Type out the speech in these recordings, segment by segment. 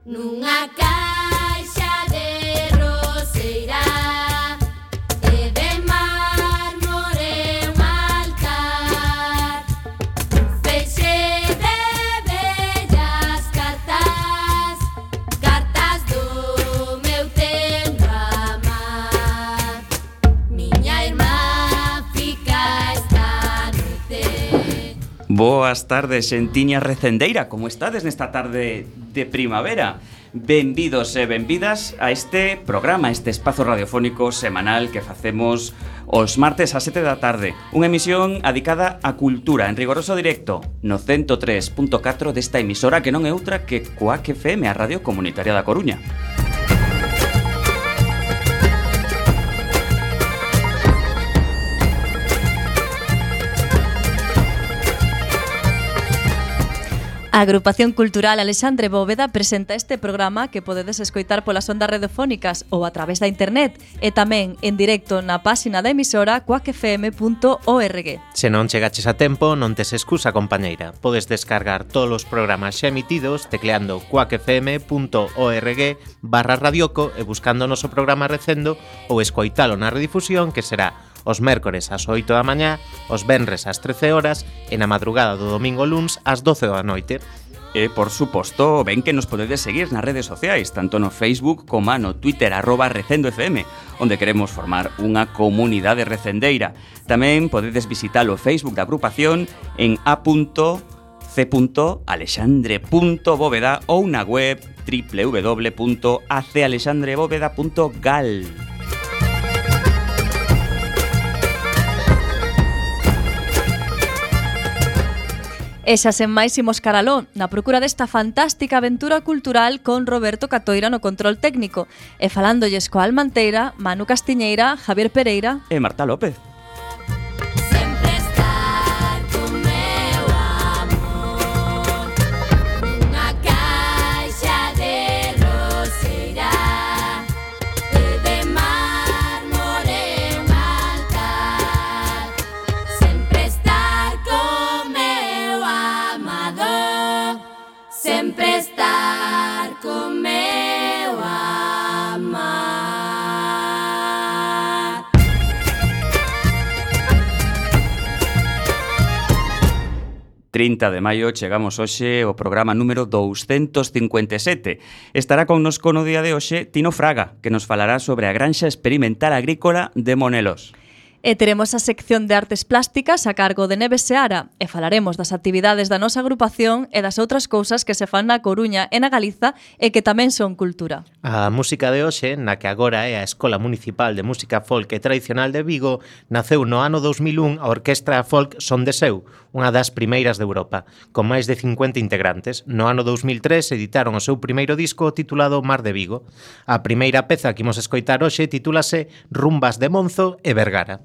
Nunha caixa de roseira e de mármore un altar, un feixe de bellas cartas, cartas do meu tempo a amar. Miña irmá fica esta noite. Boas tardes, xentiña recendeira. Como estades nesta tarde de primavera? Benvidos e benvidas a este programa, este espazo radiofónico semanal que facemos os martes a 7 da tarde. Unha emisión adicada á cultura en rigoroso directo no 103.4 desta emisora que non é outra que Cuac FM, a Radio Comunitaria da Coruña. A Agrupación Cultural Alexandre Bóveda presenta este programa que podedes escoitar polas ondas radiofónicas ou a través da internet e tamén en directo na páxina da emisora cuacfm.org. Se non chegaches a tempo, non tes excusa, compañeira. Podes descargar todos os programas xa emitidos tecleando cuacfm.org/radioco e buscando o noso programa recendo ou escoitalo na redifusión que será os mércores ás 8 da mañá, os venres ás 13 horas e na madrugada do domingo luns ás 12 da noite. E, por suposto, ven que nos podedes seguir nas redes sociais, tanto no Facebook como no Twitter, @RecendoFM, onde queremos formar unha comunidade recendeira. Tamén podedes visitar o Facebook da agrupación en a.c.alexandre.bóveda ou na web www.acalexandrebóveda.gal. E xa sen máis imos caraló na procura desta fantástica aventura cultural con Roberto Catoira no control técnico e falándolles coa Almanteira, Manu Castiñeira, Javier Pereira e Marta López. Sempre estar con meu amor, nunha caixa de roseira e de mármore un altar. Sempre estar con meu amado, sempre estar con meu amar. 30 de maio chegamos hoxe ao programa número 257. Estará connosco no día de hoxe Tino Fraga, que nos falará sobre a granxa experimental agrícola de Monelos. E teremos a sección de artes plásticas a cargo de Neves Seara e falaremos das actividades da nosa agrupación e das outras cousas que se fan na Coruña e na Galiza e que tamén son cultura. A música de hoxe, na que agora é a Escola Municipal de Música Folk e Tradicional de Vigo, naceu no ano 2001 a Orquestra Folk Son de Seu, unha das primeiras de Europa, con máis de 50 integrantes. No ano 2003 editaron o seu primeiro disco titulado Mar de Vigo. A primeira peza que imos escoitar hoxe titúlase Rumbas de Monzo e Vergara.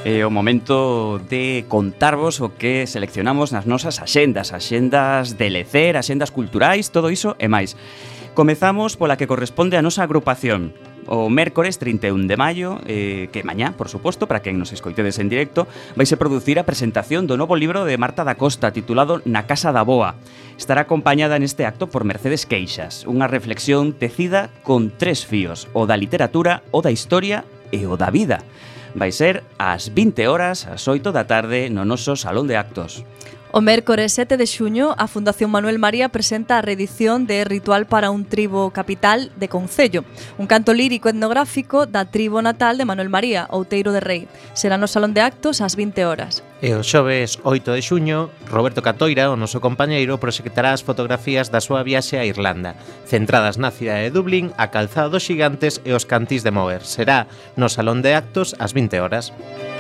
É o momento de contarvos o que seleccionamos nas nosas axendas de lecer, axendas culturais, todo iso e máis. Comezamos pola que corresponde a nosa agrupación. O mércores 31 de maio, que mañá, por suposto, para quen nos escoitedes en directo, vaise producir a presentación do novo libro de Marta da Costa, titulado Na Casa da Boa. Estará acompañada neste acto por Mercedes Queixas, unha reflexión tecida con 3 fíos, o da literatura, o da historia e o da vida. Vai ser ás 20 horas, ás 8 da tarde, no noso Salón de Actos. O mércores 7 de xuño, a Fundación Manuel María presenta a reedición de Ritual para un tribo capital de Concello, un canto lírico etnográfico da tribo natal de Manuel María, Outeiro de Rei. Será no Salón de Actos ás 20 horas. E o xoves 8 de xuño, Roberto Catoira, o noso compañeiro, proxectará as fotografías da súa viaxe a Irlanda, centradas na cidade de Dublín, a calzada dos xigantes e os cantís de mover. Será no Salón de Actos ás 20 horas.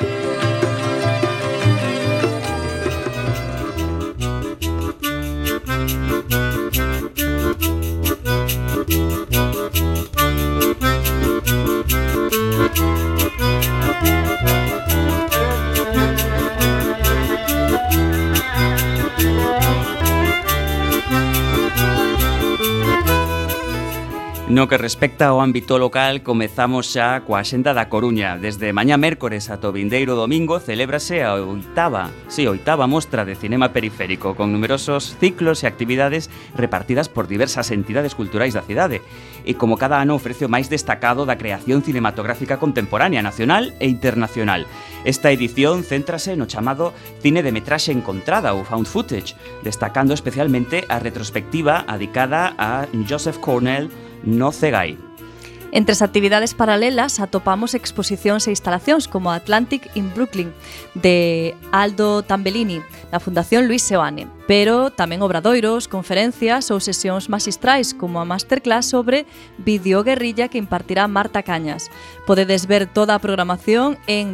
No que respecta ao ámbito local, comezamos xa coa Axenda da Coruña. Desde mañá mércores ata o vindeiro domingo celébrase a oitava mostra de cinema periférico, con numerosos ciclos e actividades repartidas por diversas entidades culturais da cidade. E como cada ano ofrece o máis destacado da creación cinematográfica contemporánea, nacional e internacional. Esta edición céntrase no chamado cine de metraxe encontrada, ou found footage, destacando especialmente a retrospectiva adicada a Joseph Cornell no Cegai. Entre as actividades paralelas atopamos exposicións e instalacións como Atlantic in Brooklyn, de Aldo Tambellini, na Fundación Luis Seoane, pero tamén obradoiros, conferencias ou sesións maxistrais como a masterclass sobre videoguerrilla que impartirá Marta Cañas. Podedes ver toda a programación en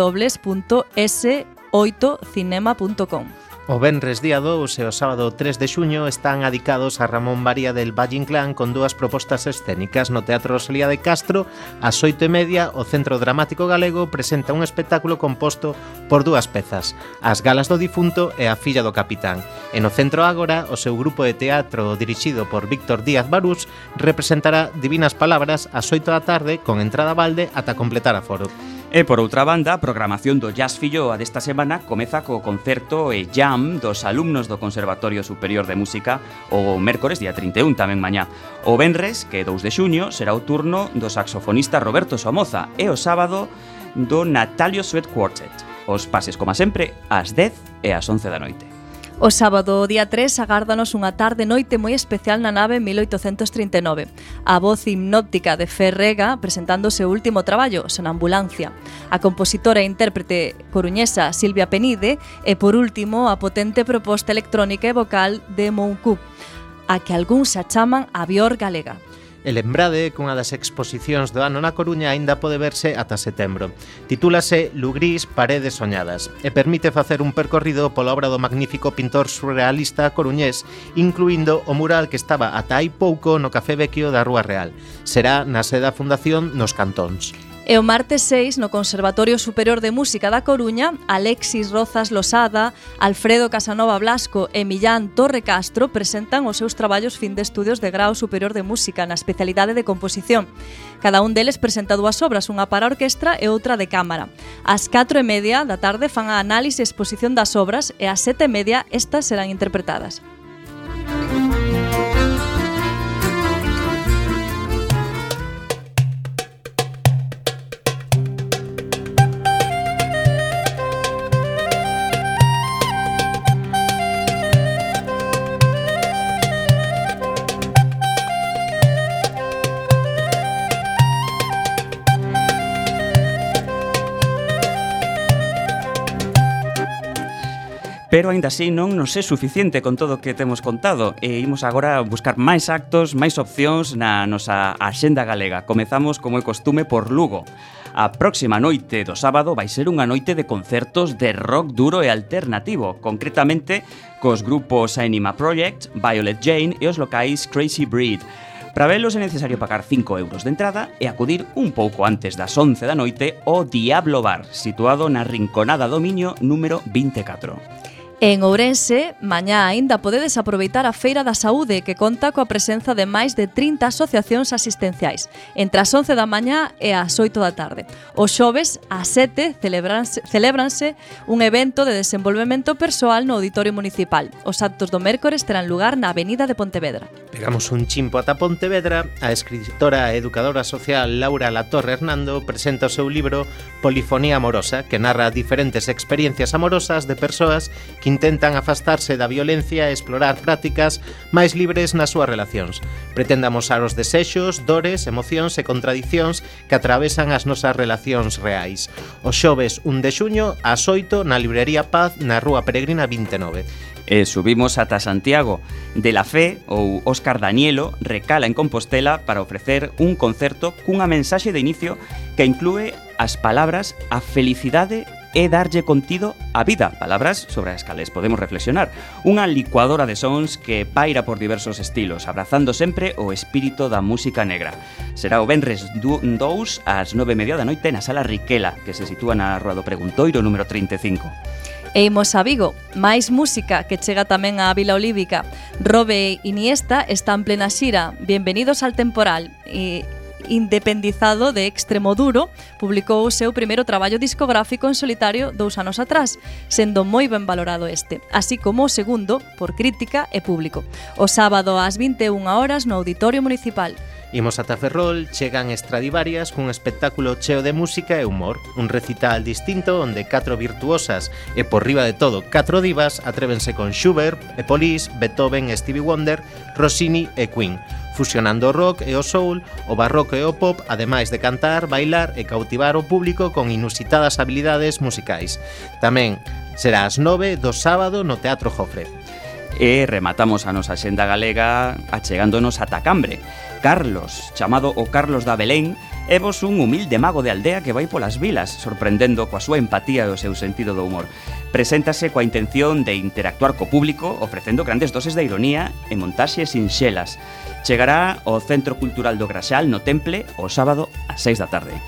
www.s8cinema.com. O venres día 2 e o sábado 3 de xuño están adicados a Ramón María del Valle Inclán con 2 propostas escénicas. No Teatro Rosalía de Castro, ás 8:30, o Centro Dramático Galego presenta un espectáculo composto por 2 pezas, As Galas do Difunto e A Filla do Capitán. E no Centro Ágora, o seu grupo de teatro dirixido por Víctor Díaz Barús representará Divinas Palabras ás 8 da tarde con entrada balde ata completar aforo. E por outra banda, a programación do Jazz Filloa desta semana comeza co concerto e jam dos alumnos do Conservatorio Superior de Música o mércores día 31, tamén mañá. O venres, que é 2 de xuño, será o turno do saxofonista Roberto Somoza e o sábado do Natalio Sweat Quartet. Os pases, como sempre, ás 10 e ás 11 da noite. O sábado, día 3, agárdanos unha tarde-noite moi especial na nave 1839. A voz hipnóptica de Ferrega presentando o seu último traballo, Sonambulancia. A compositora e intérprete coruñesa Silvia Penide e, por último, a potente proposta electrónica e vocal de Moucoup, a que algúns xa chaman a Bior Galega. E lembrade que unha das exposicións do ano na Coruña aínda pode verse ata setembro. Titúlase Lugrís Paredes Soñadas e permite facer un percorrido pola obra do magnífico pintor surrealista coruñés, incluindo o mural que estaba ata hai pouco no Café Vecchio da Rúa Real. Será na sede da Fundación nos Cantóns. E o martes 6, no Conservatorio Superior de Música da Coruña, Alexis Rozas Losada, Alfredo Casanova Blasco e Millán Torre Castro presentan os seus traballos fin de estudios de grao superior de música na especialidade de composición. Cada un deles presenta 2 obras, unha para orquestra e outra de cámara. Ás 4:30 da tarde fan a análise e exposición das obras e ás 7:30 estas serán interpretadas. Pero aínda así non nos é suficiente con todo o que temos contado e imos agora buscar máis actos, máis opcións na nosa axenda galega. Comezamos, como é costume, por Lugo. A próxima noite do sábado vai ser unha noite de concertos de rock duro e alternativo, concretamente cos grupos Anima Project, Violet Jane e os locais Crazy Breed. Para velos é necesario pagar 5 euros de entrada e acudir un pouco antes das 11 da noite ao Diablo Bar, situado na Rinconada do Miño número 24. En Ourense, mañá aínda podedes aproveitar a Feira da Saúde, que conta coa presenza de máis de 30 asociacións asistenciais, entre as 11 da mañá e as 8 da tarde. Os xoves, ás 7, celébranse un evento de desenvolvemento persoal no Auditorio Municipal. Os actos do mércores terán lugar na Avenida de Pontevedra. Pegamos un chimpo ata Pontevedra. A escritora e educadora social Laura Latorre Hernando presenta o seu libro Polifonía amorosa, que narra diferentes experiencias amorosas de persoas que intentan afastarse da violencia e explorar prácticas máis libres nas súas relacións. Pretende amosar os desexos, dores, emocións e contradicións que atravesan as nosas relacións reais. O xoves 1 de xuño ás 8 na Librería Paz na Rúa Peregrina 29. E subimos ata Santiago. De la Fe, ou Óscar Danielo, recala en Compostela para ofrecer un concerto cunha mensaxe de inicio que inclúe as palabras a felicidade e darlle contido á vida, palabras sobre as cales podemos reflexionar. Unha licuadora de sons que paira por diversos estilos, abrazando sempre o espírito da música negra. Será o venres 2 ás 9:30 da noite na Sala Riquela, que se sitúa na Rúa do Preguntoiro número 35. E imos a Vigo, máis música que chega tamén á Vila Olívica. Robe Iniesta está en plena xira. Bienvenidos al temporal. Independizado de Extremoduro, publicou o seu primeiro traballo discográfico en solitario 2 anos atrás, sendo moi ben valorado este, así como o segundo por crítica e público. O sábado ás 21 horas no Auditorio Municipal. Imos ata Ferrol, chegan Stradivarias cun espectáculo cheo de música e humor, un recital distinto onde 4 virtuosas e por riba de todo 4 divas atrévense con Schubert e Police, Beethoven, Stevie Wonder, Rossini e Queen, fusionando o rock e o soul, o barroco e o pop, ademais de cantar, bailar e cautivar o público con inusitadas habilidades musicais. Tamén será ás 9 do sábado no Teatro Jofre. E rematamos a nosa xenda galega achegándonos ata Cambre. Carlos, chamado o Carlos da Belén, é vos un humilde mago de aldea que vai polas vilas, sorprendendo coa súa empatía e o seu sentido do humor. Preséntase coa intención de interactuar co público, ofrecendo grandes doses de ironía e montaxes sinxelas. Chegará ao Centro Cultural do Graxal no Temple o sábado ás 6 da tarde.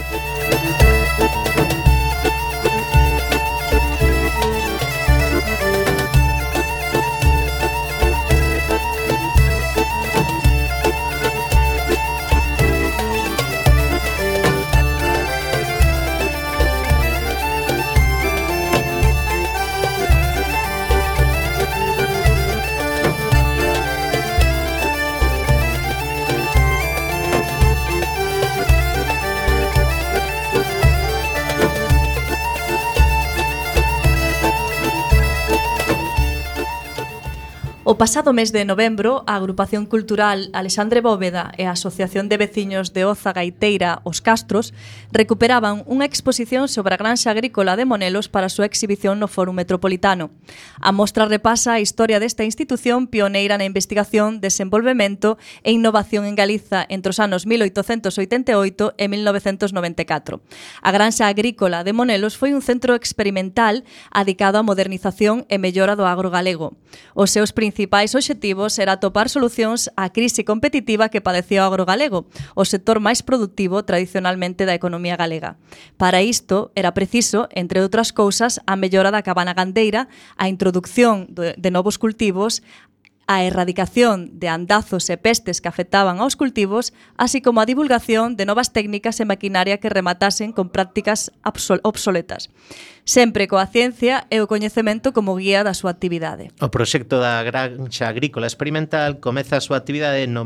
O pasado mes de novembro, a Agrupación Cultural Alexandre Bóveda e a Asociación de Veciños de Oza Gaiteira Os Castros recuperaban unha exposición sobre a granxa agrícola de Monelos para a súa exhibición no Fórum Metropolitano. A mostra repasa a historia desta institución pioneira na investigación, desenvolvemento e innovación en Galiza entre os anos 1888 e 1994. A granxa agrícola de Monelos foi un centro experimental adicado á modernización e mellora do agro galego. Os seus principais obxectivos era atopar solucións á crise competitiva que padecía o agro galego, o sector máis productivo tradicionalmente da economía galega. Para isto, era preciso, entre outras cousas, a mellora da cabana gandeira, a introducción de novos cultivos, a erradicación de andazos e pestes que afectaban aos cultivos, así como a divulgación de novas técnicas e maquinaria que rematasen con prácticas obsoletas. Sempre coa ciencia e o coñecemento como guía da súa actividade. O proxecto da Granxa Agrícola Experimental comeza a súa actividade no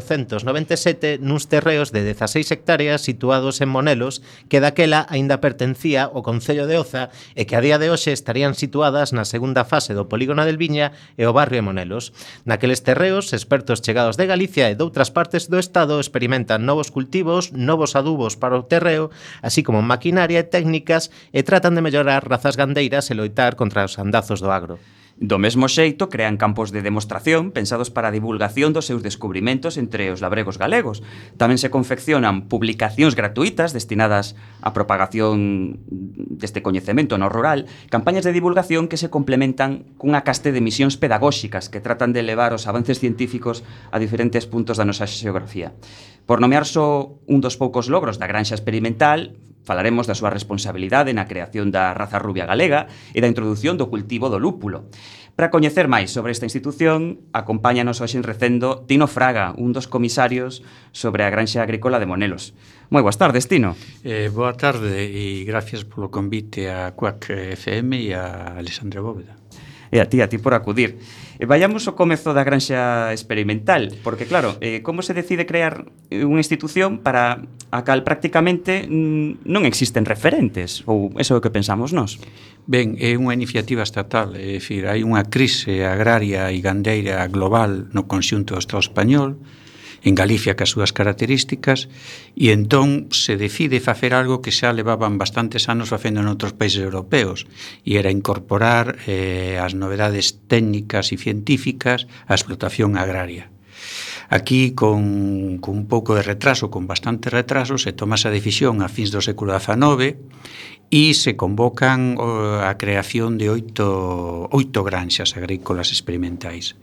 1897 nuns terreos de 16 hectáreas situados en Monelos, que daquela aínda pertencía ao Concello de Oza e que a día de hoxe estarían situadas na segunda fase do polígono del Viña e o barrio de Monelos. Naqueles terreos, expertos chegados de Galicia e doutras partes do Estado experimentan novos cultivos, novos adubos para o terreo, así como maquinaria e técnicas, e tratan de mellorar razas gandeiras e loitar contra os andazos do agro. Do mesmo xeito, crean campos de demostración pensados para a divulgación dos seus descubrimentos entre os labregos galegos. Tamén se confeccionan publicacións gratuitas destinadas á propagación deste coñecemento no rural, campañas de divulgación que se complementan cunha caste de misións pedagóxicas que tratan de elevar os avances científicos a diferentes puntos da nosa xeografía. Por nomear só un dos poucos logros da granxa experimental, falaremos da súa responsabilidade na creación da raza rubia galega e da introdución do cultivo do lúpulo. Para coñecer máis sobre esta institución, acompáñanos hoxe en Recendo Tino Fraga, un dos comisarios sobre a granxa agrícola de Monelos. Moi boas tardes, Tino. Boa tarde e gracias polo convite a Cuac FM e a Alexandre Bóveda. E a ti por acudir. Vayamos ao comezo da granxa experimental, porque claro, como se decide crear unha institución para a cal prácticamente non existen referentes, ou eso é o que pensamos nós? Ben, é unha iniciativa estatal, é dicir, hai unha crise agraria e gandeira global no conxunto do Estado español, en Galicia cas súas características, e entón se decide facer algo que xa levaban bastantes anos facendo en outros países europeos, e era incorporar as novedades técnicas e científicas á explotación agraria. Aquí, con un pouco de retraso, con bastante retraso, se toma esa decisión a fins do século XIX e se convocan a creación de oito granxas agrícolas experimentais.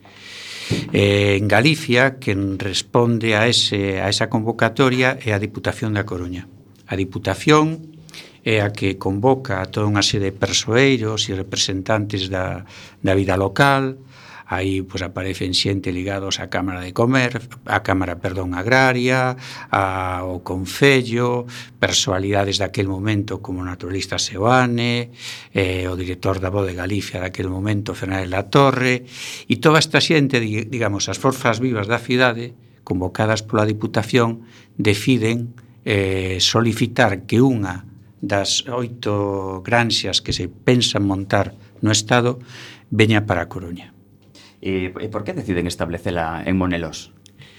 En Galicia, quen responde a esa convocatoria é a Diputación da Coruña. A Diputación é a que convoca a toda unha serie de persoeiros e representantes da vida local. Aí pois aparecen xente ligados á Cámara de Agraria, ao Concello, personalidades daquel momento como o naturalista Seoane, o director da Voz de Galicia daquel momento, Fernández Latorre, e toda esta xente, digamos, as forzas vivas da cidade, convocadas pola Diputación, deciden solicitar que unha das 8 granxas que se pensan montar no Estado veña para a Coruña. E por que deciden establecela en Monelos?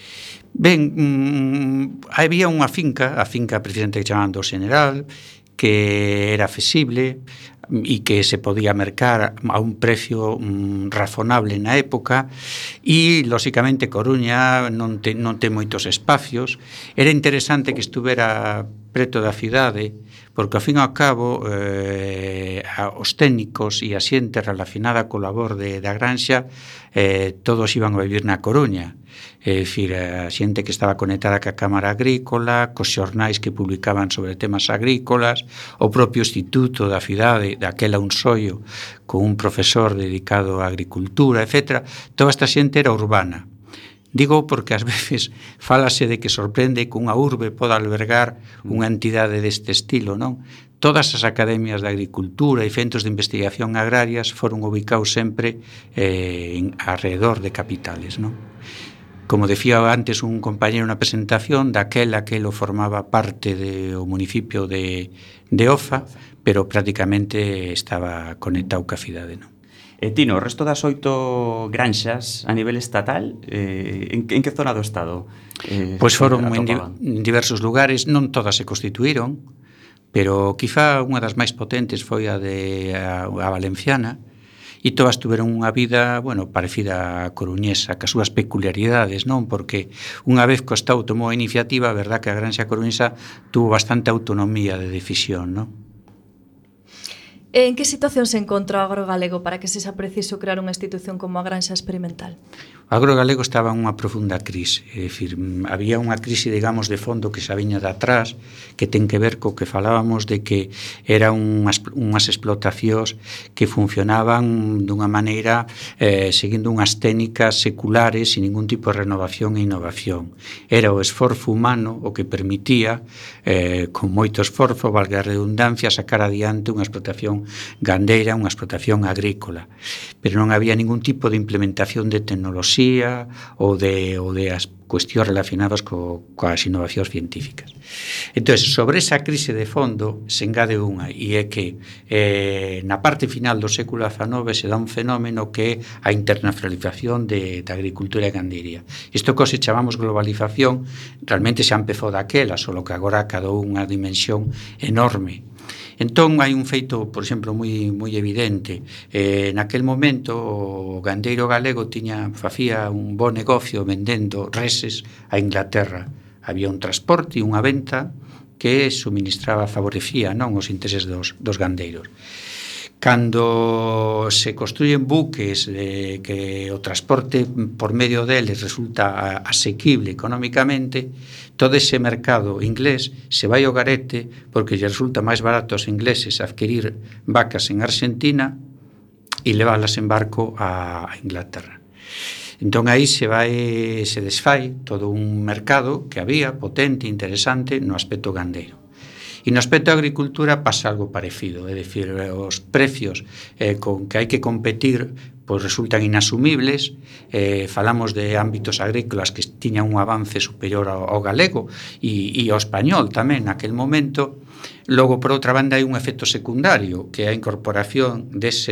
Ben, había unha finca, a finca precisamente que chamaban do General, que era accesible e que se podía mercar a un precio razonable na época, e, lóxicamente, Coruña non ten moitos espacios. Era interesante que estuvera preto da cidade, porque, ao fin e ao cabo, os técnicos e a xente relacionada co labor da granxa todos iban a vivir na Coruña. É dicir, a xente que estaba conectada ca Cámara Agrícola, cos xornais que publicaban sobre temas agrícolas, o propio instituto da cidade, daquela un sollo, con un profesor dedicado á agricultura, etc. Toda esta xente era urbana. Digo porque ás veces fálase de que sorprende que unha urbe poda albergar unha entidade deste estilo, non? Todas as academias de agricultura e centros de investigación agrarias foron ubicados sempre alrededor de capitales, non? Como decía antes un compañero na presentación, aquelo formaba parte do municipio de Oza, pero prácticamente estaba conectado ca cidade, non? Tino, o resto das 8 granxas a nivel estatal, en que zona do Estado? Pois foron en diversos lugares, non todas se constituíron, pero quizá unha das máis potentes foi a valenciana, e todas tuveron unha vida, parecida á coruñesa, cas súas peculiaridades, non? Porque unha vez que o Estado tomou a iniciativa, a verdad que a granxa coruñesa tuvo bastante autonomía de decisión, non? En que situación se encontra o agro galego para que se xa preciso crear unha institución como a granxa experimental? O agro galego estaba en unha profunda crise, é dicir, había unha crise, digamos, de fondo que xa viña de atrás, que ten que ver co que falábamos de que eran unhas explotacións que funcionaban dunha maneira seguindo unhas técnicas seculares sin ningún tipo de renovación e innovación. Era o esforzo humano o que permitía, con moito esforzo, valga a redundancia, sacar adiante unha explotación gandeira, unha explotación agrícola, pero non había ningún tipo de implementación de tecnoloxía ou de cuestións relacionadas coas innovacións científicas. Entón, sobre esa crise de fondo se engade unha, e é que na parte final do século XIX se dá un fenómeno que é a internacionalización da agricultura e gandería. Isto que se chamamos globalización realmente xa empezou daquela, solo que agora acadou unha dimensión enorme. Entón, hai un feito, por exemplo, moi evidente. Naquel momento, o gandeiro galego facía un bo negocio vendendo reses a Inglaterra. Había un transporte e unha venta que favorecía non os intereses dos gandeiros. Cando se construyen buques que o transporte por medio deles resulta asequible económicamente, todo ese mercado inglés se vai ao garete porque lle resulta máis barato aos ingleses adquirir vacas en Argentina e leválas en barco a Inglaterra. Entón aí se desfai todo un mercado que había potente, interesante no aspecto gandeiro. E no aspecto da agricultura pasa algo parecido, é dicir, os precios con que hai que competir pois resultan inasumibles. Falamos de ámbitos agrícolas que tiñan un avance superior ao galego e ao español tamén naquel momento. Logo, por outra banda, hai un efecto secundario, que é a incorporación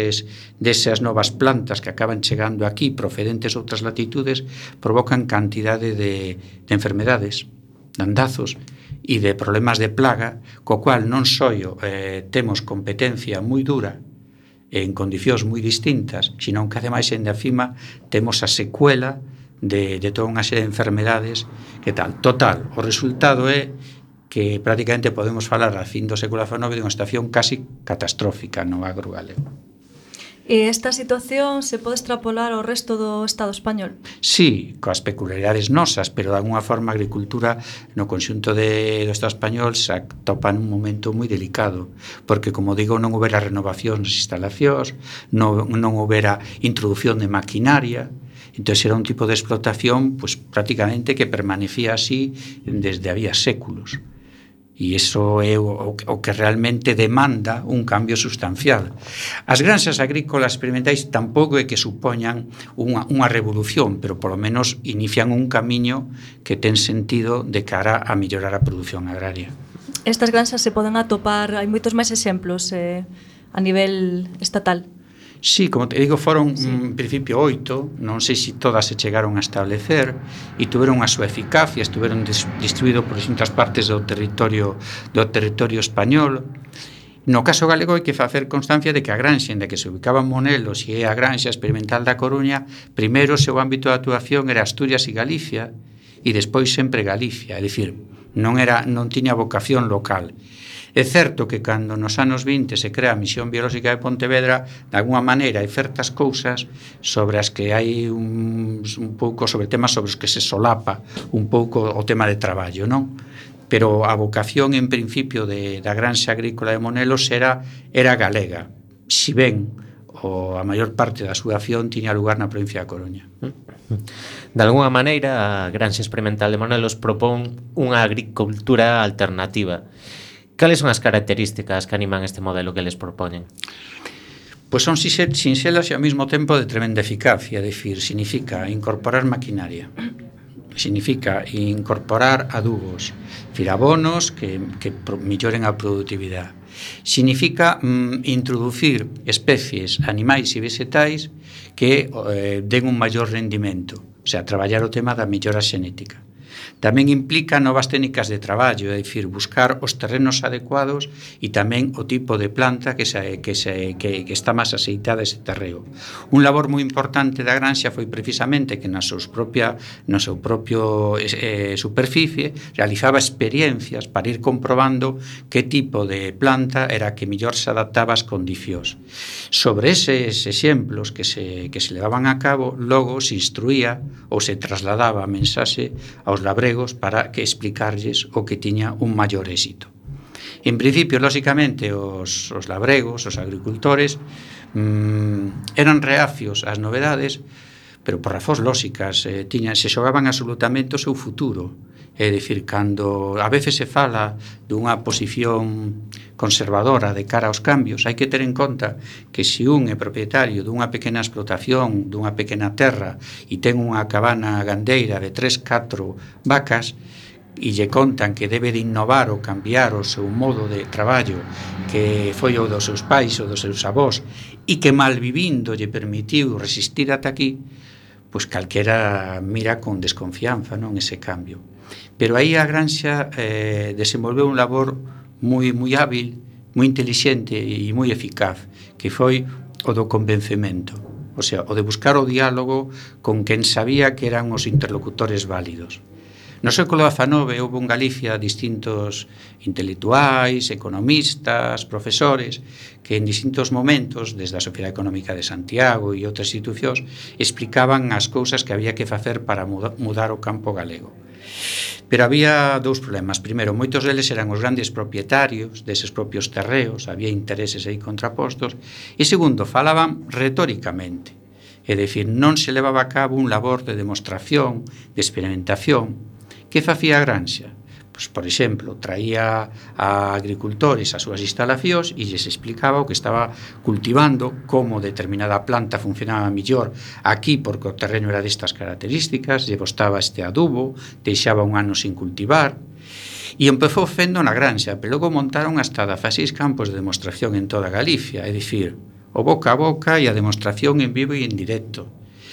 desas novas plantas que acaban chegando aquí procedentes de outras latitudes, provocan cantidade de enfermedades, de andazos e de problemas de plaga, co cual non só temos competencia moi dura en condicións moi distintas, sino que ademais en encima temos a secuela de toda unha serie de enfermedades que tal. Total, o resultado é que prácticamente podemos falar a fin do século XIX de unha situación casi catastrófica no agro galego. E esta situación se pode extrapolar ao resto do Estado español? Sí, coas peculiaridades nosas, pero de alguna forma a agricultura no conxunto do Estado español se atopa nun momento moi delicado, porque, como digo, non houbera renovación das instalacións, non houbera introducción de maquinaria. Entón era un tipo de explotación pues, prácticamente que permanecía así desde había séculos. E iso é o que realmente demanda un cambio sustancial. As granxas agrícolas experimentais tampouco é que supoñan unha revolución, pero polo menos inician un camiño que ten sentido de cara a mellorar a produción agraria. Estas granxas se poden atopar, hai moitos máis exemplos a nivel estatal. Sí, como te digo, foron en principio 8, non sei se todas se chegaron a establecer e tuveron a súa eficacia, estuveron distribuídos por distintas partes do territorio español. No caso galego hai que facer constancia de que a granxa en que se ubicaba en Monelos e a granxa experimental da Coruña, primeiro o seu ámbito de actuación era Asturias e Galicia e despois sempre Galicia, é dicir, non tiña vocación local. É certo que cando nos anos 20 se crea a Misión Biolóxica de Pontevedra, de alguma maneira hai certas cousas sobre as que hai un pouco sobre temas sobre os que se solapa un pouco o tema de traballo, non? Pero a vocación en principio da granxa agrícola de Monelos era galega, si ben a maior parte da súa acción tiña lugar na provincia da Coruña. De alguna maneira, a granxa experimental de Monelos propón unha agricultura alternativa. Cales son as características que animan este modelo que les propoñen? Pois son sinxelas e ao mesmo tempo de tremenda eficacia, é dicir, significa incorporar maquinaria, significa incorporar adubos, abonos que melloren a produtividade, significa introducir especies animais e vegetais que den un maior rendimento, o sea, traballar o tema da mellora xenética. Tamén implica novas técnicas de traballo, é dicir, buscar os terrenos adecuados e tamén o tipo de planta que está máis aceitada ese terreo. Un labor moi importante da granxa foi precisamente que na seu propio superficie realizaba experiencias para ir comprobando que tipo de planta era a que mellor se adaptaba ás condicións. Sobre eses exemplos que se levaban a cabo, logo se instruía ou se trasladaba a mensaxe aos labregos para que explicarlles o que tiña un maior éxito. En principio, lóxicamente, os labregos, os agricultores, eran reacios ás novedades, pero por razóns lóxicas se xogaban absolutamente o seu futuro. É dicir, cando a veces se fala dunha posición conservadora de cara aos cambios, hai que ter en conta que se un é propietario dunha pequena explotación, dunha pequena terra e ten unha cabana gandeira de 3-4 vacas e lle contan que debe de innovar ou cambiar o seu modo de traballo que foi o dos seus pais ou dos seus avós e que malvivindo lle permitiu resistir ata aquí, pois calquera mira con desconfianza, non, ese cambio. Pero aí a Granxa desenvolveu un labor moi hábil, moi intelixente e moi eficaz, que foi o do convencemento, o sea, o de buscar o diálogo con quen sabía que eran os interlocutores válidos. No século XIX houve en Galicia distintos intelectuais, economistas, profesores que en distintos momentos, desde a Sociedade Económica de Santiago e outras institucións, explicaban as cousas que había que facer para mudar o campo galego. Pero había dous problemas. Primeiro, moitos deles eran os grandes propietarios deses propios terreos, había intereses aí contrapostos. E segundo, falaban retóricamente. É dicir, non se levaba a cabo un labor de demostración, de experimentación. Que facía a Granxa? Pois, por exemplo, traía a agricultores as súas instalacións e lles explicaba o que estaba cultivando, como determinada planta funcionaba mellor aquí porque o terreno era destas características, lle bostaba este adubo, deixaba un ano sin cultivar. E empezou fendo na Granxa, pero logo montaron hasta 16 campos de demostración en toda Galicia, é dicir, o boca a boca e a demostración en vivo e en directo.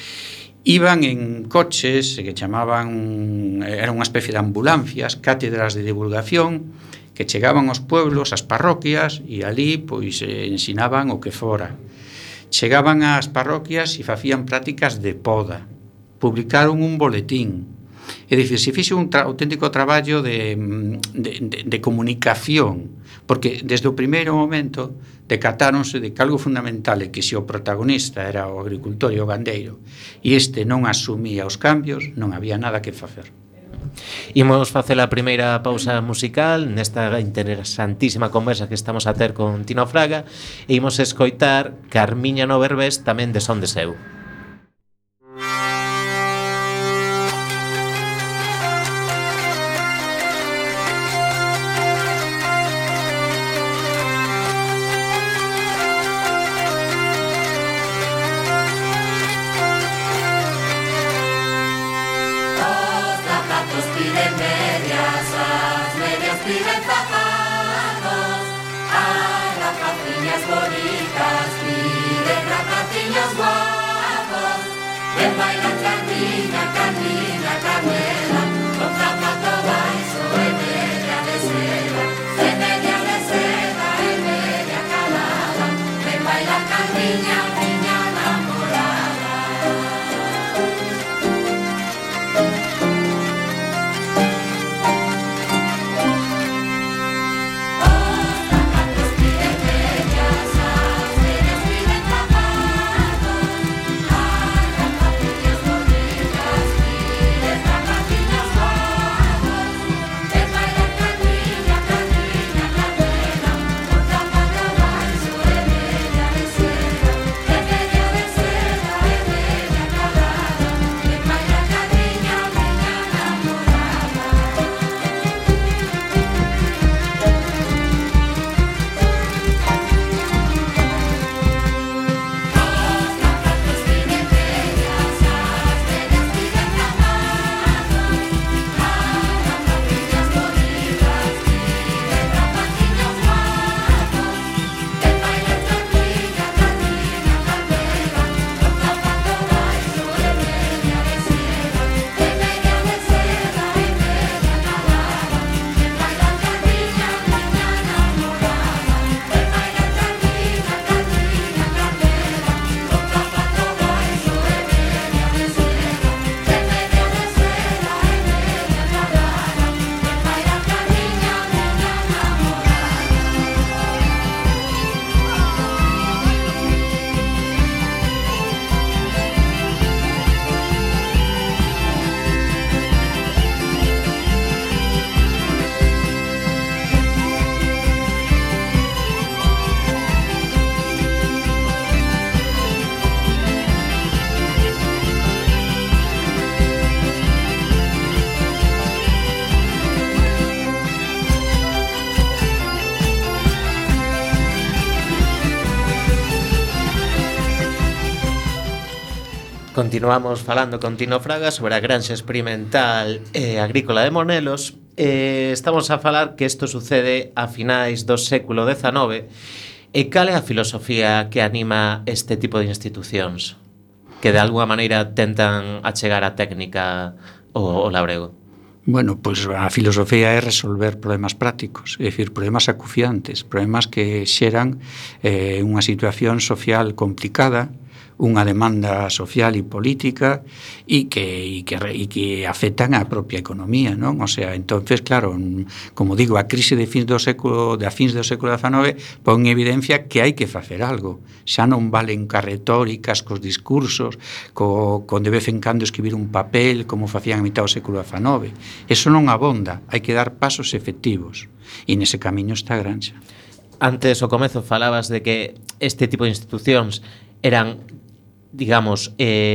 Iban en coches que chamaban, era unha especie de ambulancias, cátedras de divulgación que chegaban aos pueblos, ás parroquias e ali pois ensinaban o que fora. Chegaban ás parroquias e facían prácticas de poda. Publicaron un boletín. É dicir, se fixe un auténtico traballo de comunicación, porque desde o primeiro momento decatáronse de que algo fundamental é que se o protagonista era o agricultor e o gandeiro e este non asumía os cambios, non había nada que facer. Imos facer a primeira pausa musical nesta interesantísima conversa que estamos a ter con Tino Fraga e imos escoitar Carmiña no Berbés, tamén de Son de Seu. Bonitas, Continuamos falando con Tino Fraga sobre a granxa experimental agrícola de Monelos. Estamos a falar que isto sucede a finais do século XIX. E cal é a filosofía que anima este tipo de institucións que de alguma maneira tentan achegar a técnica ao labrego? Bueno, pois a filosofía é resolver problemas prácticos, é dicir, problemas acuciantes, problemas que xeran unha situación social complicada, unha demanda social e política e que afectan a propia economía, non? O sea, entonces, claro, como digo, a crise de fins do século XIX pon en evidencia que hai que facer algo. Xa non valen cas retóricas, cos discursos, con de vez en cando escribir un papel como facían a mitad do século XIX. Eso non abonda, hai que dar pasos efectivos. E nese camiño está a granxa. Antes, ao comezo, falabas de que este tipo de institucións eran, digamos,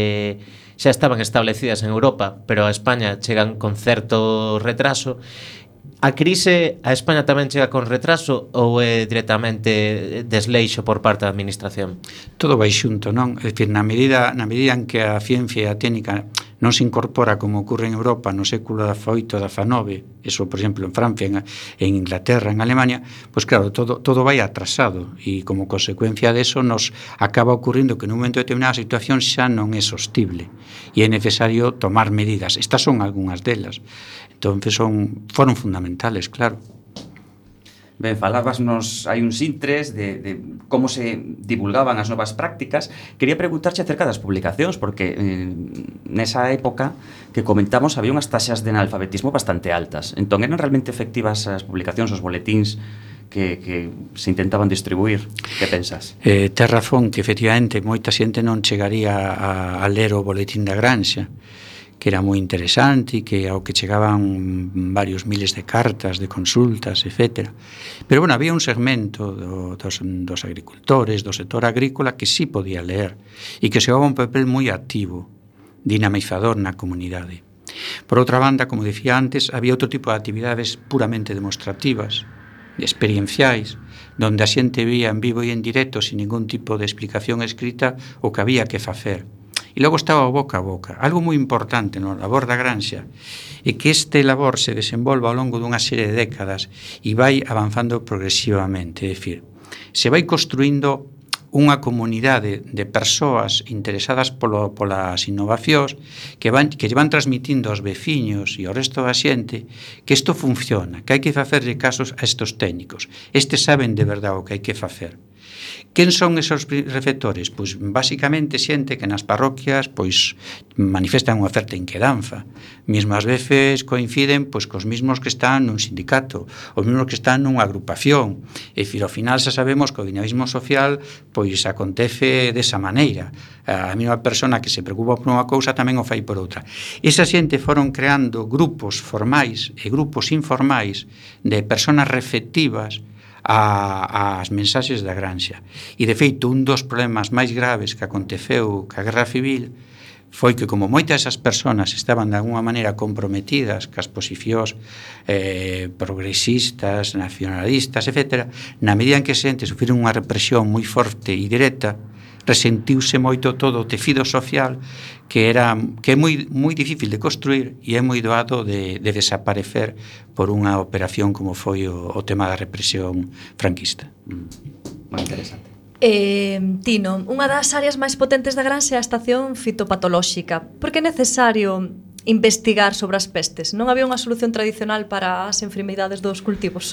xa estaban establecidas en Europa, pero a España chegan con certo retraso. A crise a España tamén chega con retraso ou é directamente desleixo por parte da administración? Todo vai xunto, non? É dicir, na medida en que a ciencia e a técnica non se incorpora como ocurre en Europa no século XVIII, XIX, eso, por exemplo, en Francia, en Inglaterra, en Alemania, pois claro, todo vai atrasado e como consecuencia deso nos acaba ocurrindo que nun momento determinada a situación xa non é sostible e é necesario tomar medidas. Estas son algunhas delas. Entonces foron fundamentales, claro. Ben, falabasnos hai uns intres de como se divulgaban as novas prácticas. Quería preguntarche acerca das publicacións, porque nesa época que comentamos había unhas taxas de analfabetismo bastante altas. Entón, eran realmente efectivas as publicacións, os boletíns que se intentaban distribuir? Que pensas? Tes razón que efectivamente moita xente non chegaría a ler o boletín da granxa, que era moi interesante e que ao que chegaban varios miles de cartas, de consultas, etc. Pero, bueno, había un segmento dos agricultores, do sector agrícola que sí podía ler e que xogaba un papel moi activo, dinamizador na comunidade. Por outra banda, como dicía antes, había outro tipo de actividades puramente demostrativas, experienciais, donde a xente vía en vivo e en directo, sin ningún tipo de explicación escrita, o que había que facer. E logo estaba o boca a boca. Algo moi importante no labor da granxa é que este labor se desenvolva ao longo dunha serie de décadas e vai avanzando progresivamente. É dicir, se vai construindo unha comunidade de persoas interesadas polas innovacións que lle van transmitindo aos veciños e ao resto da xente que isto funciona, que hai que facerlle casos a estes técnicos. Estes saben de verdade o que hai que facer. Quen son esos receptores? Pois basicamente xente que nas parroquias pois manifestan unha certa inquedanza. Mesmo ás veces coinciden pois cos mesmos que están nun sindicato, os mesmos que están nunha agrupación. E dicir, ao final xa sabemos que o dinamismo social pois acontece desa maneira. A mesma persona que se preocupa por unha cousa tamén o fai por outra. Esa xente foron creando grupos formais e grupos informais de persoas receptivas ás mensaxes da granxa. E, de feito, un dos problemas máis graves que aconteceu ca Guerra Civil foi que, como moitas desas persoas estaban de alguma maneira comprometidas cas posicións progresistas, nacionalistas, etc., na medida en que a xente sufriron unha represión moi forte e directa, resentiuse moito todo o tecido social que é moi difícil de construir e é moi doado de desaparecer por unha operación como foi o tema da represión franquista. Moi interesante. Tino, unha das áreas máis potentes da granxa é a estación fitopatolóxica. Por que é necesario investigar sobre as pestes? Non había unha solución tradicional para as enfermidades dos cultivos?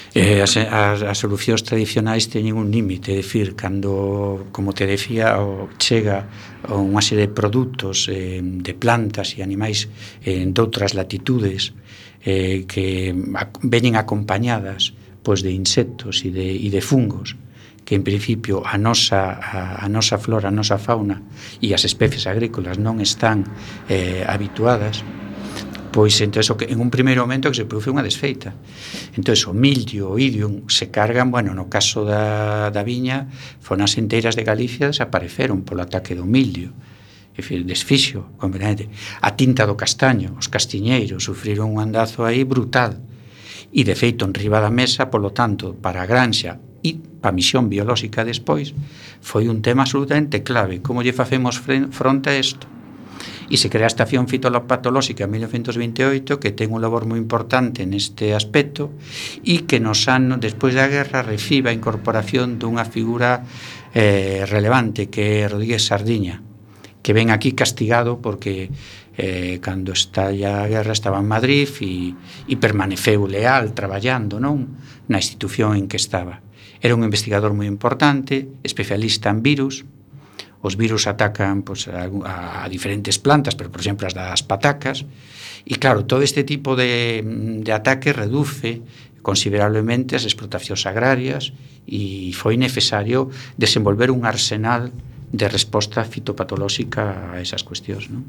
As solucións tradicionais teñen un límite, é dicir, cando, como te decía, chega unha serie de produtos de plantas e animais doutras latitudes que veñen acompañadas pois de insectos e de fungos, que en principio a nosa flora, a nosa fauna e as especies agrícolas non están habituadas, pois entonces en un primeiro momento que se produce unha desfeita. Entonces o mildio, o irium se cargan, bueno, no caso da viña, zonas enteiras de Galicia desapareceron polo ataque do mildio. É dicir, desfixo completamente. A tinta do castaño, os castiñeiros sufriron un andazo aí brutal. E de feito, en riba da mesa, polo tanto, para a granxa e para a misión biolóxica despois, foi un tema absolutamente clave. Como lle facemos fronte a isto? E se crea a Estación Fitopatolóxica en 1928, que ten un labor moi importante neste aspecto e que nos anos despois da guerra recibe a incorporación dunha figura relevante, que é Rodríguez Sardiña, que ven aquí castigado porque cando estalla a guerra estaba en Madrid e permaneceu leal traballando, non, na institución en que estaba. Era un investigador moi importante, especialista en virus. Os virus atacan pois, a diferentes plantas, pero por exemplo as das patacas, e claro, todo este tipo de ataque reduce considerablemente as explotacións agrarias e foi necesario desenvolver un arsenal de resposta fitopatolóxica a esas cuestións, non?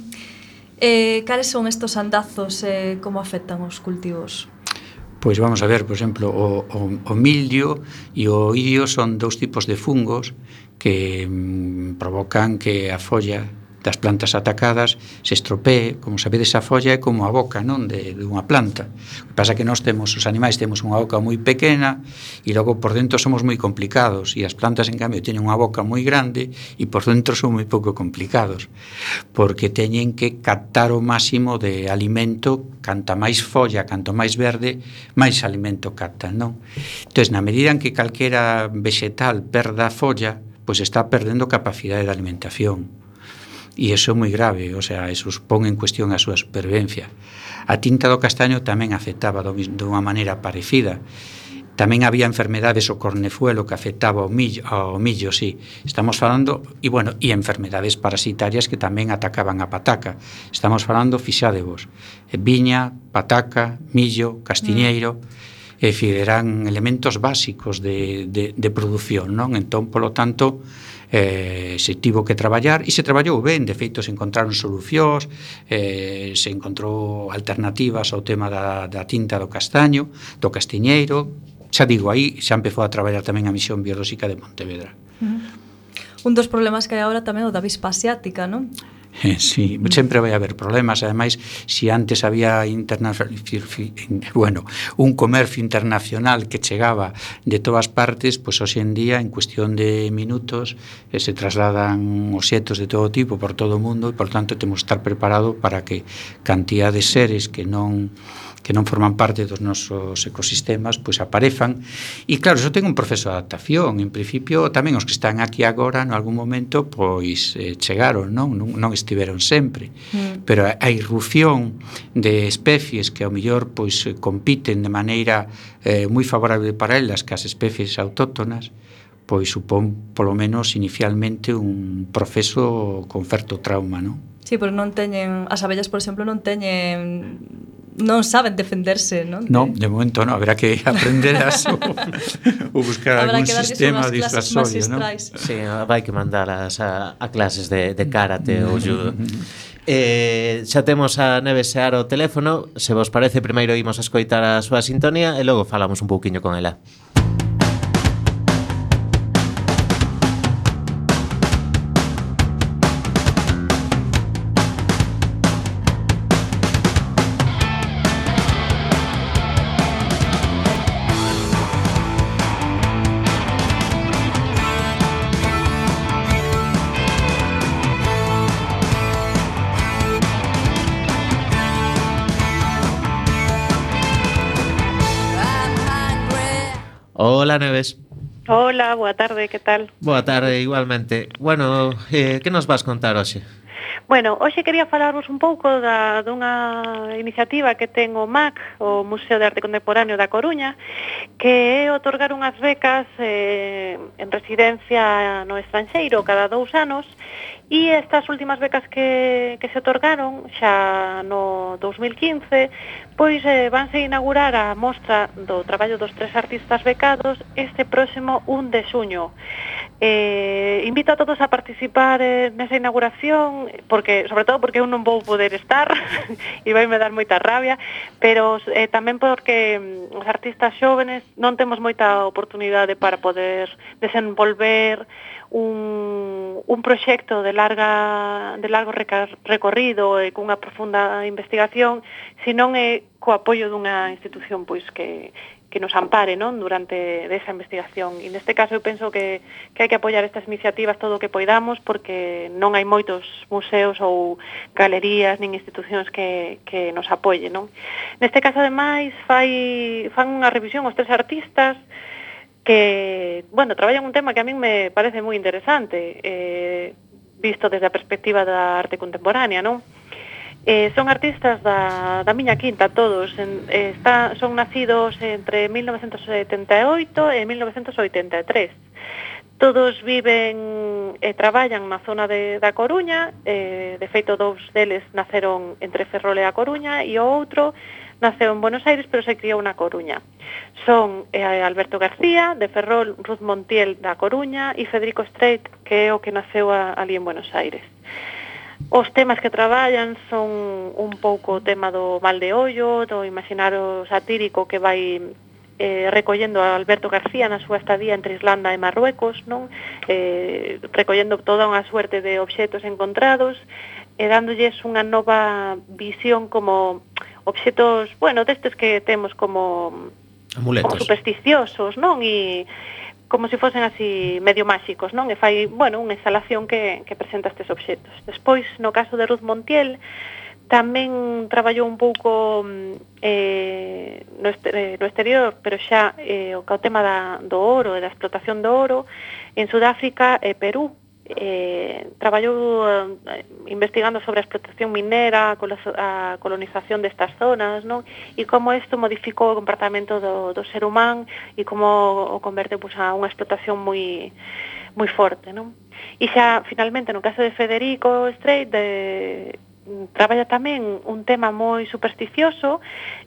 Cales son estos andazos e como afectan os cultivos? Pois vamos a ver, por exemplo, o mildio e o idio son dous tipos de fungos que provocan que a folla das plantas atacadas se estropee. Como sabedes, a folla é como a boca, non, de unha planta. O que pasa é que nós temos, os animais temos unha boca moi pequena e logo por dentro somos moi complicados, e as plantas en cambio teñen unha boca moi grande e por dentro son moi pouco complicados, porque teñen que captar o máximo de alimento. Canta máis folla, canto máis verde, máis alimento captan, non? Entón, na medida en que calquera vegetal perda a folla, pois está perdendo capacidade de alimentación. E iso é moi grave, o sea, eso pon en cuestión a súa supervivencia. A tinta do castaño tamén afectaba dunha maneira parecida. Tamén había enfermedades, o cornefuelo, que afectaba ao millo, sí. Estamos falando, e enfermedades parasitarias que tamén atacaban a pataca. Estamos falando, fixádevos, viña, pataca, millo, castiñeiro, é dicir, eran elementos básicos de produción, non? Entón, polo tanto, se tivo que traballar, e se traballou ben. De feito, se encontraron solucións, se encontrou alternativas ao tema da tinta do castaño, do castiñeiro. Xa digo, aí xa empezou a traballar tamén a Misión Biolóxica de Pontevedra. Un dos problemas que hai agora tamén é o da avispa asiática, non? Sí, sempre vai haber problemas. Ademais, se antes había un comercio internacional que chegaba de todas partes, pois hoxe en día, en cuestión de minutos, se trasladan obxetos de todo tipo por todo o mundo, e por tanto temos que estar preparados para que cantidad de seres que non forman parte dos nosos ecosistemas pois aparezan. E claro, iso ten un proceso de adaptación. En principio, tamén os que están aquí agora, en algún momento, pois chegaron, non estiveron sempre. Pero a irrupción de especies que ao mellor pois compiten de maneira moi favorable para elas que as especies autóctonas, pois supón, polo menos inicialmente, un proceso con certo trauma, non? Sí, pero non teñen, as abellas, por exemplo, non saben defenderse, non? Non, de momento non, haberá que aprender ou buscar algún sistema disuasorio, non? Sí, vai que mandalas a clases de karate ou judo. Xa temos a Neves Seara o teléfono. Se vos parece, primeiro imos a escoitar a súa sintonía e logo falamos un pouquiño con ela. Hola, Neves. Hola, boa tarde, que tal? Boa tarde, igualmente. Bueno, que nos vas contar hoxe? Bueno, hoxe quería falarvos un pouco dunha iniciativa que ten o MAC, o Museo de Arte Contemporáneo da Coruña, que é otorgar unhas becas en residencia no estranxeiro cada 2 anos, e estas últimas becas que se otorgaron xa no 2015, pois vanse inaugurar a mostra do traballo dos 3 artistas becados este próximo 1 de xuño. Invito a todos a participar nesa inauguración, sobre todo porque eu non vou poder estar e vai me dar moita rabia, pero tamén porque os artistas xóvenes non temos moita oportunidade para poder desenvolver un proxecto de largo recorrido e cunha profunda investigación, senón é co apoio dunha institución pois que nos ampare, non, durante esa investigación. E neste caso eu penso que hai que apoiar estas iniciativas todo o que poidamos, porque non hai moitos museos ou galerías nin institucións que nos apoyen, non? Neste caso, ademais, fan unha revisión os 3 artistas que, bueno, traballan un tema que a min me parece moi interesante, visto desde a perspectiva da arte contemporánea, non? Son artistas da miña quinta, todos. Son nacidos entre 1978 e 1983. Todos viven e traballan na zona da Coruña. De feito, 2 deles naceron entre Ferrol e a Coruña, e o outro naceu en Buenos Aires, pero se criou na Coruña. Son Alberto García, de Ferrol, Ruth Montiel, da Coruña, e Federico Streit, que é o que naceu ali en Buenos Aires. Os temas que traballan son un pouco o tema do mal de ollo, do imaginario satírico que vai recollendo a Alberto García na súa estadía entre Islanda e Marruecos, non? Recollendo toda unha suerte de obxetos encontrados e dándolles unha nova visión como obxetos, bueno, destes que temos como supersticiosos, non? E como se fosen así medio máxicos, non? E fai, bueno, unha instalación que presenta estes obxetos. Despois, no caso de Ruth Montiel, tamén traballou un pouco no exterior, pero xa o tema do ouro e da explotación do ouro en Sudáfrica e Perú. Traballou investigando sobre a explotación minera, a colonización destas zonas, non? E como isto modificou o comportamento do ser humano e como o converte a unha explotación moi forte, non? E xa, finalmente, no caso de Federico Streit, traballa tamén un tema moi supersticioso,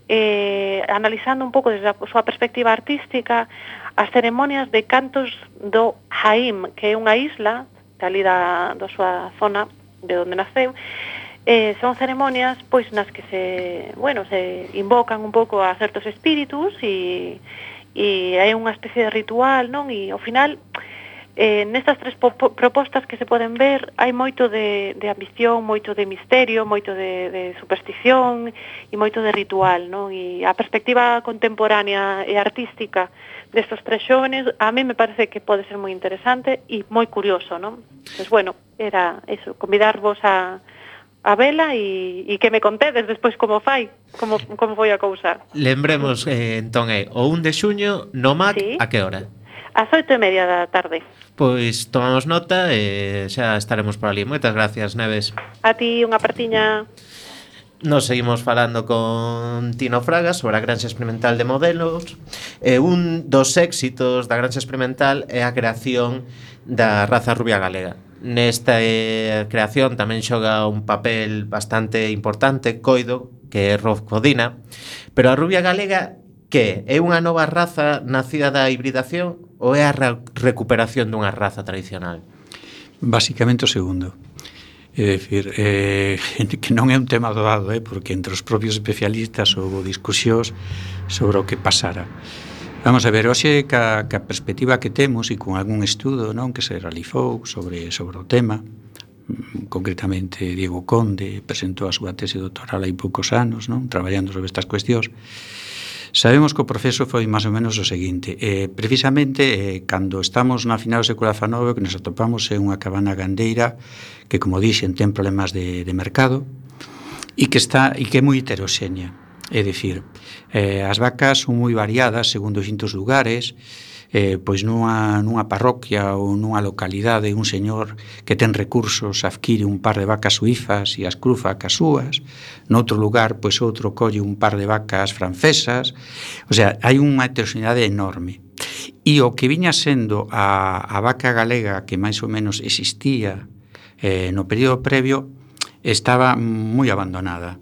analizando un pouco desde a súa perspectiva artística as ceremonias de cantos do Jaim, que é unha isla ali da súa zona de onde naceu. Son ceremonias pois nas que se invocan un pouco a certos espíritus e hai unha especie de ritual, non? E ao final nestas 3 propostas que se poden ver hai moito de ambición, moito de misterio, moito de superstición e moito de ritual, non? E a perspectiva contemporánea e artística destos 3 xóvenes a mí me parece que pode ser moi interesante e moi curioso, non? Pois bueno, era eso, convidarvos a vela e que me contedes despois como foi a cousa. Lembremos, entón, o 1 de xuño no MAC, sí. A que hora? Ás 8:30 da tarde. Pois tomamos nota e xa estaremos por ali. Moitas gracias, Neves. A ti, unha partiña. Nos seguimos falando con Tino Fraga sobre a Granxa Experimental de Modelos. Un dos éxitos da Granxa Experimental é a creación da raza rubia galega. Nesta creación tamén xoga un papel bastante importante, coido, que é Rolf Codina. Pero a rubia galega, que é unha nova raza nacida da hibridación ou é a recuperación dunha raza tradicional? Básicamente o segundo. É dicir, que non é un tema doado, porque entre os propios especialistas houve discusións sobre o que pasara. Vamos a ver, hoxe ca perspectiva que temos e con algún estudo, non, que se realizou sobre o tema, concretamente Diego Conde presentou a súa tese doctoral hai poucos anos, non, traballando sobre estas cuestións. Sabemos que o proceso foi máis ou menos o seguinte. Precisamente, cando estamos na final do século XIX, que nos atopamos en unha cabana gandeira que, como dixen, ten problemas de mercado e que é moi heteroxénea. É dicir, as vacas son moi variadas según distintos lugares, pois nunha parroquia ou nunha localidade un señor que ten recursos adquire un par de vacas suizas e as cruza cas súas, noutro lugar pois outro colle un par de vacas francesas, o sea, hai unha heteroxeneidade enorme. E o que viña sendo a vaca galega que máis ou menos existía no período previo estaba moi abandonada.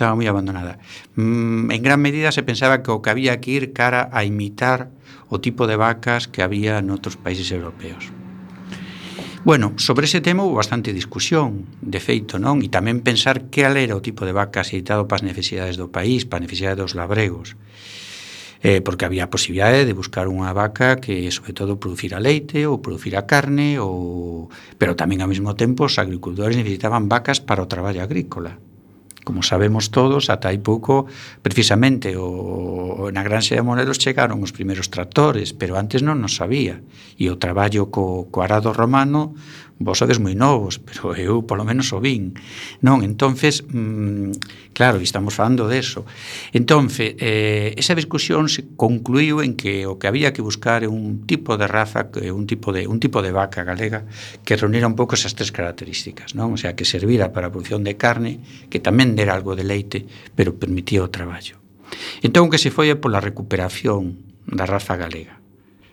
En gran medida se pensaba que o que había que ir cara a imitar o tipo de vacas que había noutros países europeos. Bueno, sobre ese tema houve bastante discusión, de feito, non? E tamén pensar que era o tipo de vaca aceitado para as necesidades do país, para as necesidades dos labregos. Porque había a posibilidade de buscar unha vaca que, sobre todo, producira leite ou producira carne, pero tamén, ao mesmo tempo, os agricultores necesitaban vacas para o traballo agrícola. Como sabemos todos, ata hai pouco, precisamente, na Granxa de Monelos chegaron os primeiros tractores, pero antes non nos sabía. E o traballo co arado romano, vos sodes moi novos, pero eu polo menos o vin. Non, entonces, claro, estamos falando deso. Entonces, esa discusión se concluiu en que o que había que buscar é un tipo de raza, un tipo de vaca galega que reunira un pouco esas tres características, non? O sea, que servira para a produción de carne, que tamén dera algo de leite, pero permitía o traballo. Entón, o que se foi é pola recuperación da raza galega.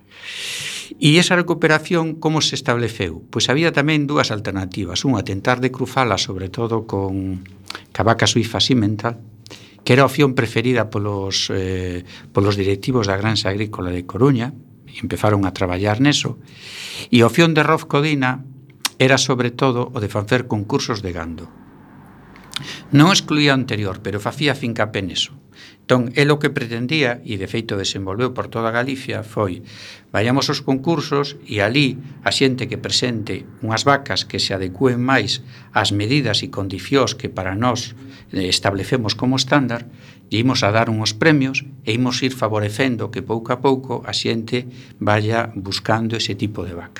E esa recuperación, como se estableceu? Pois había tamén dúas alternativas. Unha, tentar de cruzala, sobre todo con a vaca suiza Simmental, que era a opción preferida polos directivos da Granxa Agrícola de Coruña, e empezaron a traballar neso. E a opción de Rolf Codina era, sobre todo, o de facer concursos de gando. Non excluía o anterior, pero facía fincapé neso. Entón, el o que pretendía, e de feito desenvolveu por toda Galicia, foi vayamos aos concursos e ali a xente que presente unhas vacas que se adecúen máis ás medidas e condicións que para nós establecemos como estándar, e imos a dar uns premios e imos ir favorecendo que pouco a pouco a xente vaya buscando ese tipo de vaca.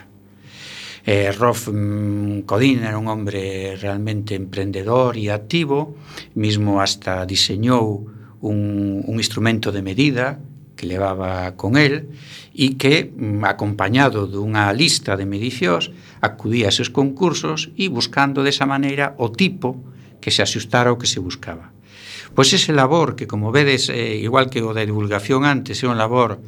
Rolf Codina era un hombre realmente emprendedor e activo, mismo hasta diseñou un instrumento de medida que levaba con él e que, acompañado dunha lista de medicións, acudía a esos concursos e buscando desa maneira o tipo que se axustara ao que se buscaba. Pois ese labor que, como vedes, igual que o da divulgación antes, é un labor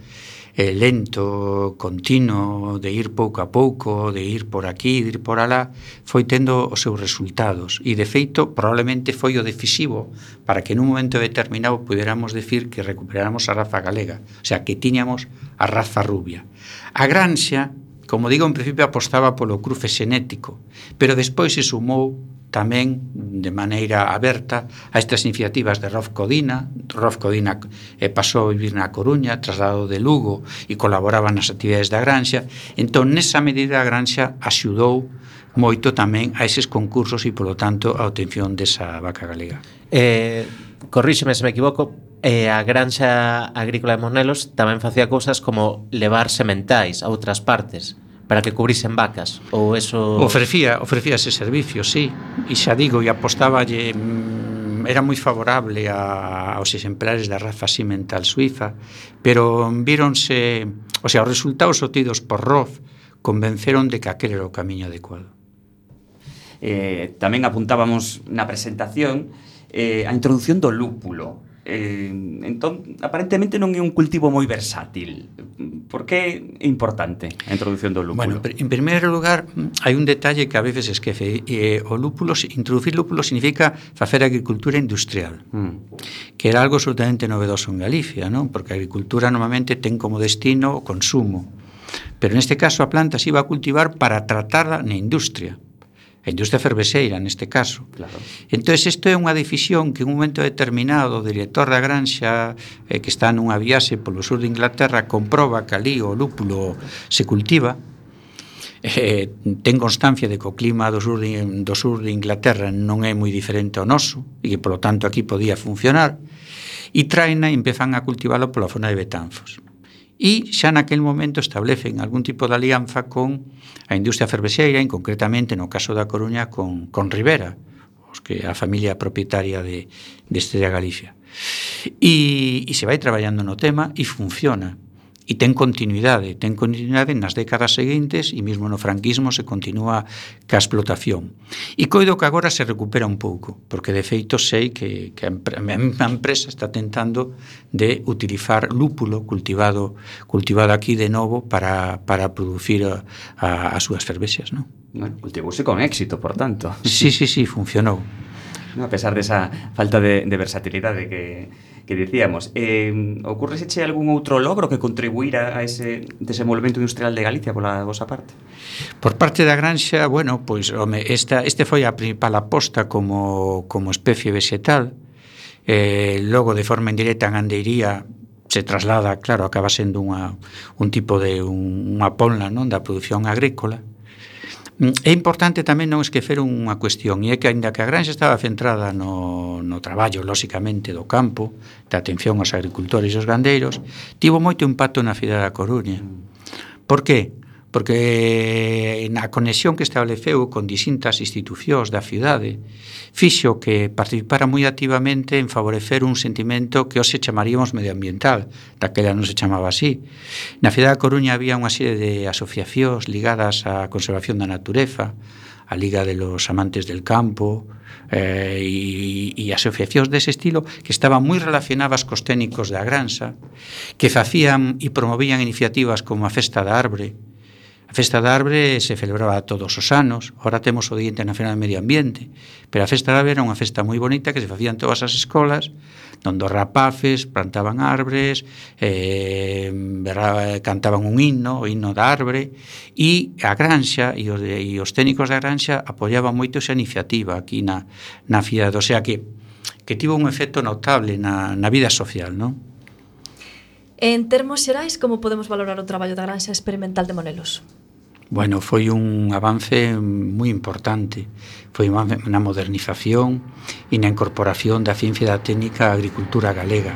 lento, continuo, de ir pouco a pouco, de ir por aquí, de ir por alá, foi tendo os seus resultados. E, de feito, probablemente foi o decisivo para que nun momento determinado puderamos decir que recuperáramos a raza galega. O sea, que tiñamos a raza rubia. A Granxa, como digo, en principio apostaba polo cruce xenético, pero despois se sumou tamén de maneira aberta a estas iniciativas de Rolf Codina. Rolf Codina pasou a vivir na Coruña, trasladado de Lugo e colaboraba nas actividades da Granxa. Entón, nesa medida, a Granxa axudou moito tamén a eses concursos e, polo tanto, a obtención desa vaca galega. Corríxeme se me equivoco, a Granxa Agrícola de Monelos tamén facía cousas como levar sementais a outras partes para que cubrisen vacas, ou eso... Ofrecía ese servicio, sí, e xa digo, e apostáballe, era moi favorable aos exemplares da raza Simmental suiza, pero víronse, o sea, os resultados obtidos por Rolf convenceron de que aquel era o camiño adecuado. Tamén apuntábamos na presentación a introducción do lúpulo. Entón, aparentemente non é un cultivo moi versátil. Por que é importante a introducción do lúpulo? Bueno, en primeiro lugar, hai un detalle que a veces esquece. O lúpulo, introducir lúpulo significa facer agricultura industrial, que era algo absolutamente novedoso en Galicia, non? Porque a agricultura normalmente ten como destino o consumo. Pero neste caso a planta se iba a cultivar para tratarla na industria. A industria cervexeira, neste caso. Claro. Entón, isto é unha decisión que en un momento determinado o director da Granxa, que está nunha viaxe polo sur de Inglaterra, comproba que ali o lúpulo se cultiva, ten constancia de que o clima do sur de Inglaterra non é moi diferente ao noso, e que, polo tanto, aquí podía funcionar, e traena e empezan a cultivalo pola zona de Betanzos. E xa naquel momento establecen algún tipo de alianza con a industria cervexeira, e concretamente no caso da Coruña con Ribera, os que a familia propietaria de Estrella Galicia. E se vai traballando no tema e funciona. E ten continuidade nas décadas seguintes, e mesmo no franquismo se continúa ca explotación. E coido que agora se recupera un pouco, porque de feito sei que a empresa está tentando de utilizar lúpulo cultivado aquí de novo para producir as súas cervexas, non? Bueno, cultivouse con éxito, por tanto. Sí, funcionou. A pesar desa falta de versatilidade que dicíamos. Ocurreseche algún outro logro que contribuíra a ese desenvolvemento industrial de Galicia pola vosa parte? Por parte da Granxa, bueno, pois, este foi a principal aposta como especie vegetal. Logo, de forma indirecta, a gandeiría se traslada, claro, acaba sendo un tipo de unha ponla, non, da produción agrícola. É importante tamén non esquecer unha cuestión, e é que, aínda que a granxa estaba centrada no traballo, lóxicamente, do campo, da atención aos agricultores e aos gandeiros, tivo moito impacto na cidade da Coruña. Por qué? Porque na conexión que estableceu con distintas institucións da cidade fixo que participara moi activamente en favorecer un sentimento que hoxe chamaríamos medioambiental, daquela non se chamaba así. Na cidade da Coruña había unha serie de asociacións ligadas á conservación da natureza, a Liga de los Amantes del Campo, e asociacións dese estilo que estaban moi relacionadas cos técnicos da granxa, que facían e promovían iniciativas como a Festa da Arbre. A Festa da Arbre se celebraba todos os anos, ahora temos o Día Internacional do Medio Ambiente, pero a Festa da Arbre era unha festa moi bonita que se facía en todas as escolas, onde os rapaces plantaban arbres, cantaban un himno, o himno da arbre, e a granxa e os técnicos da granxa apoiaban moito esa iniciativa aquí na cidade, o sea que tivo un efecto notable na vida social, non? En termos xerais, como podemos valorar o traballo da granxa experimental de Monelos? Bueno, foi un avance moi importante. Foi un avance na modernización e na incorporación da ciencia e da técnica á agricultura galega.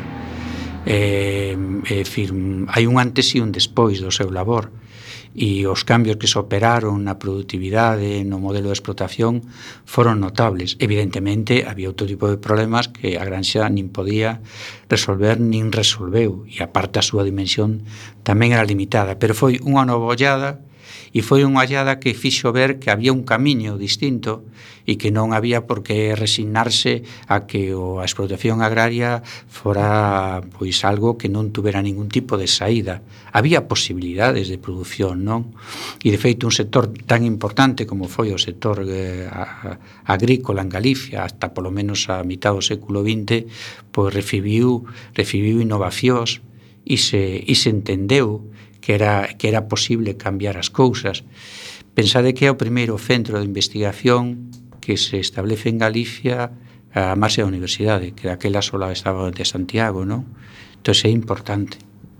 Hai un antes e un despois do seu labor, e os cambios que se operaron na productividade, no modelo de explotación, foron notables. Evidentemente, había outro tipo de problemas que a granxa nin podía resolver nin resolveu, e aparte a súa dimensión tamén era limitada, pero foi unha nova ollada, e foi unha ollada que fixo ver que había un camiño distinto e que non había por que resignarse a que a explotación agraria fora pois algo que non tuvera ningún tipo de saída. Había posibilidades de produción, non? E de feito un sector tan importante como foi o sector agrícola en Galicia hasta polo menos a mitad do século XX, pois recibiu innovacións e se entendeu que era posible cambiar as cousas. Pensade que é o primeiro centro de investigación que se establece en Galicia a marxe da universidade, que daquela sola estaba de Santiago, non? Entón é importante.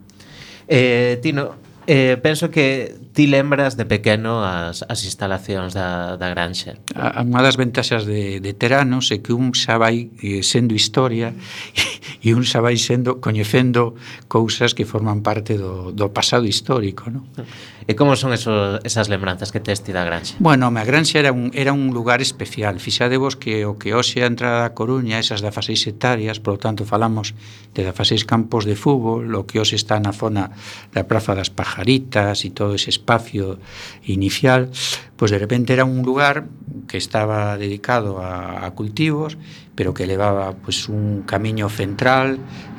Tino, penso que ti lembras de pequeno as instalacións da granxa. Unha das ventaxas de teranos é que un xa vai sendo historia e un xa vai coñecendo cousas que forman parte do pasado histórico, non? E como son esas lembranzas que tes ti da granxa? Bueno, a granxa era un lugar especial. Fixadevos que o que hoxe a entrada da Coruña, esas 16 hectáreas, por lo tanto falamos de 16 campos de fútbol, o que hoxe está na zona da Praza das Pajaritas e todo ese espacio inicial, pois de repente era un lugar que estaba dedicado a cultivos, pero que levaba pois un camiño central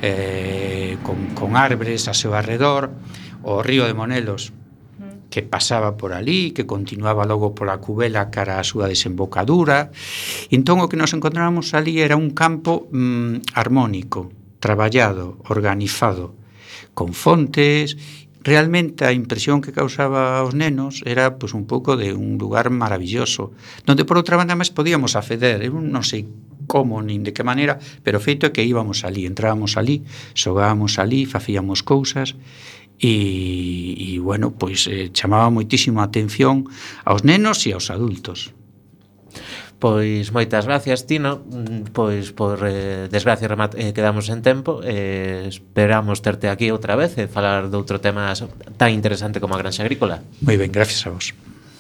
con árbores a seu arredor, o río de Monelos que pasaba por ali, que continuaba logo pola Cubela cara á súa desembocadura. Entón o que nos encontrábamos ali era un campo armónico, traballado, organizado, con fontes. Realmente a impresión que causaba aos nenos era pois un pouco de un lugar maravilloso, donde por outra banda máis podíamos acceder, eu non sei como nin de que maneira, pero feito é que íbamos ali, entrábamos ali, xogábamos ali, facíamos cousas e bueno, pois chamaba moitísimo a atención aos nenos e aos adultos. Pois moitas gracias, Tino. Pois por desgracia quedamos en tempo. Esperamos terte aquí outra vez e falar de outro tema tan interesante como a granxa agrícola. Moi ben, gracias a vos.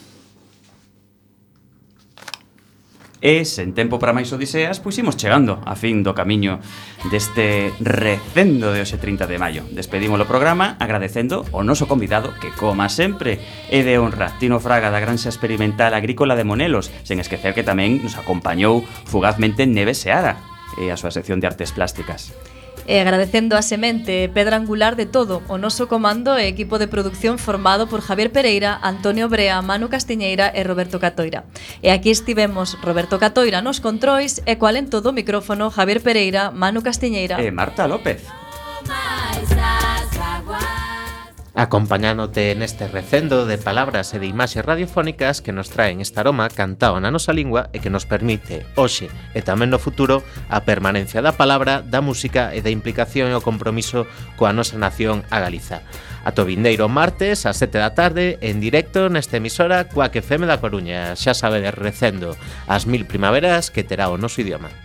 E sen tempo para máis odiseas, pois imos chegando a fin do camiño deste recendo de hoxe 30 de maio. Despedimos o programa agradecendo o noso convidado que, como sempre, é de honra, Tino Fraga, da Granxa Experimental Agrícola de Monelos, sen esquecer que tamén nos acompañou fugazmente Neve Seara e a súa sección de artes plásticas. E agradecendo a semente, pedra angular de todo, o noso comando e equipo de producción formado por Javier Pereira, Antonio Brea, Manu Castiñeira e Roberto Catoira. E aquí estivemos Roberto Catoira nos controis e cual en todo o micrófono Javier Pereira, Manu Castiñeira e Marta López. acompañándote neste recendo de palabras e de imaxes radiofónicas que nos traen este aroma cantado na nosa lingua e que nos permite, hoxe e tamén no futuro, a permanencia da palabra, da música e da implicación e o compromiso coa nosa nación a Galiza. Ata o vindeiro martes ás 7 da tarde en directo nesta emisora Cuac FM da Coruña. Xa sabedes, recendo as 1000 primaveras que terá o noso idioma.